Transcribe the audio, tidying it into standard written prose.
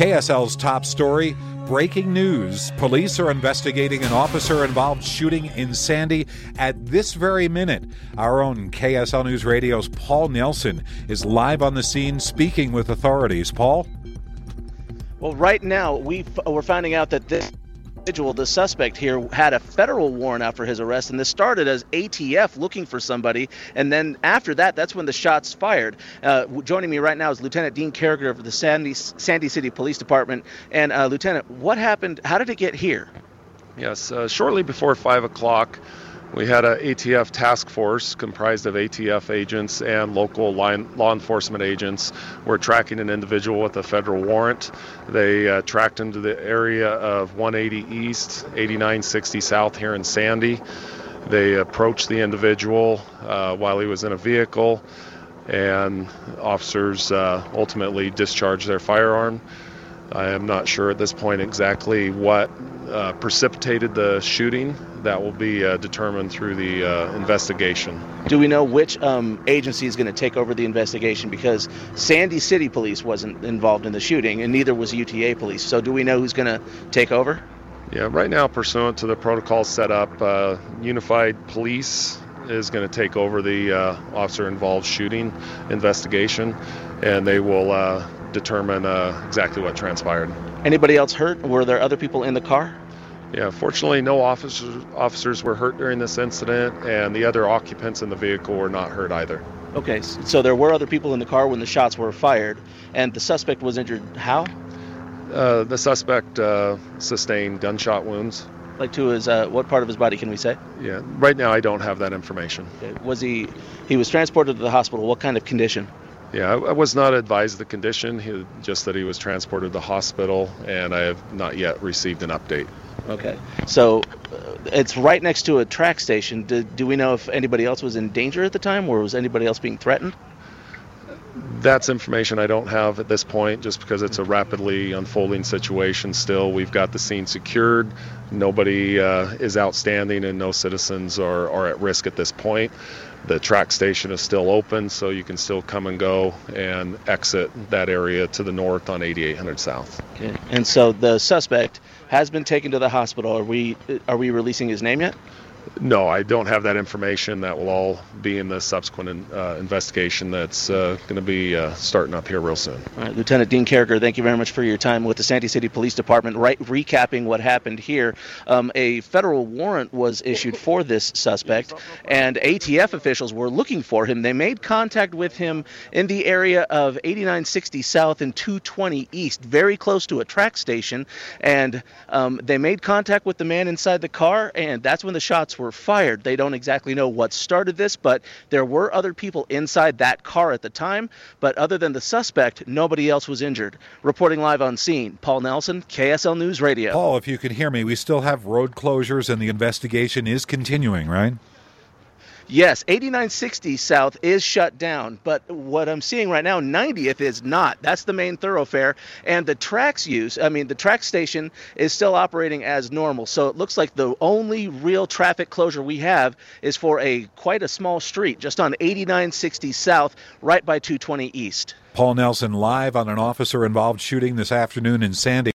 KSL's top story, breaking news. Police are investigating an officer-involved shooting in Sandy at this very minute. Our own KSL News Radio's Paul Nelson is live on the scene speaking with authorities. Paul? Well, right now, we're finding out that this individual, the suspect here, had a federal warrant out for his arrest, and this started as ATF looking for somebody, and then after that, that's when the shots fired. Joining me right now is Lieutenant Dean Carragher of the Sandy City Police Department. And Lieutenant, what happened? How did it get here? Yes, shortly before 5 o'clock, we had an ATF task force comprised of ATF agents and local law enforcement agents. We're tracking an individual with a federal warrant. They tracked him to the area of 180 East, 8960 South here in Sandy. They approached the individual while he was in a vehicle, and officers ultimately discharged their firearm. I am not sure at this point exactly what precipitated the shooting. That will be determined through the investigation. Do we know which agency is going to take over the investigation? Because Sandy City Police wasn't involved in the shooting, and neither was UTA Police. So do we know who's going to take over? Yeah, right now, pursuant to the protocol set up, Unified Police is going to take over the officer-involved shooting investigation, and they will determine exactly what transpired. Anybody else hurt? Were there other people in the car? Yeah, fortunately, no officers were hurt during this incident, and the other occupants in the vehicle were not hurt either. Okay, so there were other people in the car when the shots were fired, and the suspect was injured how? The suspect sustained gunshot wounds. Like to his, what part of his body can we say? Yeah, right now I don't have that information. Okay. He was transported to the hospital. What kind of condition? Yeah, I was not advised the condition, just that he was transported to the hospital, and I have not yet received an update. Okay, so it's right next to a track station. Do we know if anybody else was in danger at the time, or was anybody else being threatened? That's information I don't have at this point, just because it's a rapidly unfolding situation still. We've got the scene secured. Nobody is outstanding, and no citizens are at risk at this point. The track station is still open, so you can still come and go and exit that area to the north on 8800 South. Okay. And so the suspect has been taken to the hospital. Are we releasing his name yet? No, I don't have that information. That will all be in the subsequent investigation that's going to be starting up here real soon. All right, Lieutenant Dean Carragher, thank you very much for your time with the Sandy City Police Department. Recapping what happened here, a federal warrant was issued for this suspect, and ATF officials were looking for him. They made contact with him in the area of 8960 South and 220 East, very close to a track station, and they made contact with the man inside the car, and that's when the shots were fired. They don't exactly know what started this, but there were other people inside that car at the time. But other than the suspect, nobody else was injured. Reporting live on scene, Paul Nelson, KSL News Radio. Paul, if you can hear me, we still have road closures and the investigation is continuing, right? Yes, 8960 South is shut down, but what I'm seeing right now, 90th is not. That's the main thoroughfare, and the track station is still operating as normal. So it looks like the only real traffic closure we have is for quite a small street, just on 8960 South, right by 220 East. Paul Nelson live on an officer-involved shooting this afternoon in Sandy.